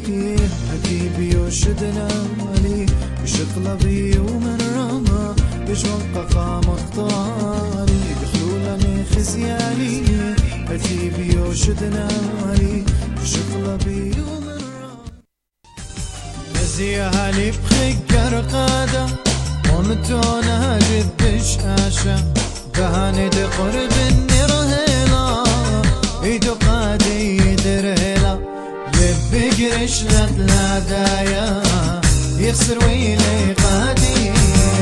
حبيبي وشدنا لي بشطلبي ومن رمى بجوقفة مختاري بخلولني خزيالي حبيبي وشدنا لي بشطلبي ومن رمى نزيها لي بخير قادة ومتونها جبش آشا كهاني دي قرب النرهيلا ايدو قادي يدرهيلا يبي قرش لا دايا يخسر ويلي قادي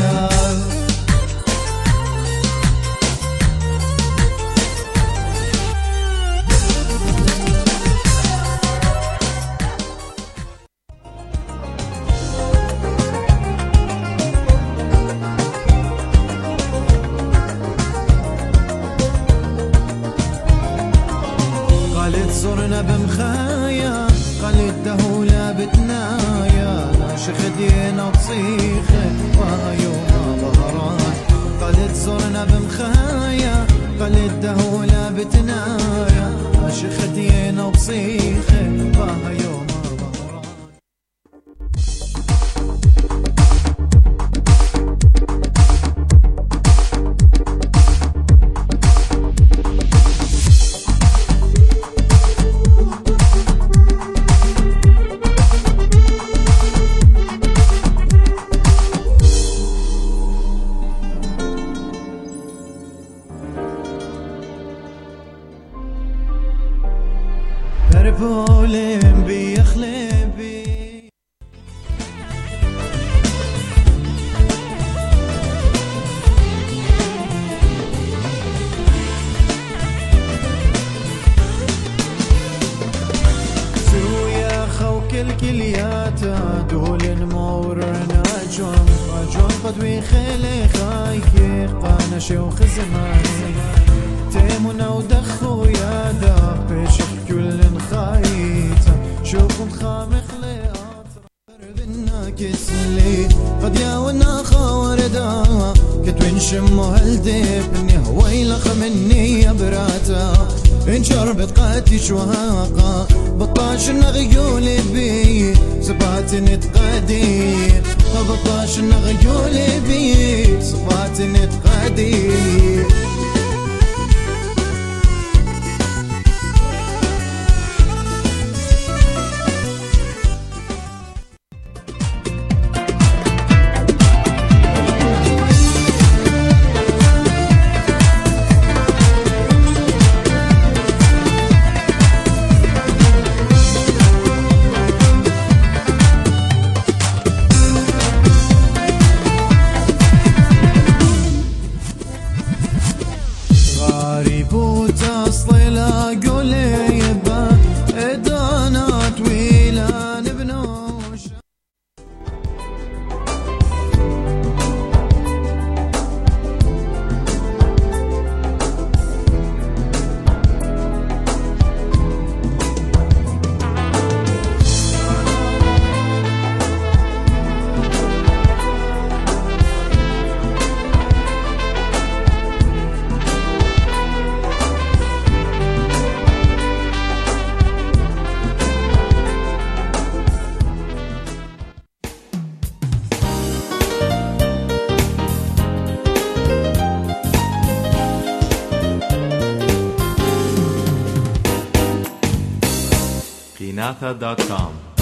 زرنا بمخايا قالت دهولا بتنايا ناشخ دينا وتصيخة ويوم ظهران قالت زرنا بمخايا قالت دهولا بتنايا ناشخ دينا وتصيخة ويوم ظهران بولم بيخلبي سويا خوك الكلياتا دول مورنا جون قدوي خيلي خايكي قانا شيوخ زماني تيمنا ودخو يا داق بشك كل خايتا شوفهم خامخ لأطرق بالناكس لي قد ياونا خاوردا كتوين شمو هالدبني ويلخ مني يا براتا إن شربت قاتي شواقا بطاش نغيولي بي صفات نتقادي بطاش نغيولي بي صفات نتقادي وتصلي لا قولي يبا ادانا طويلة نبنوش Kinatha.com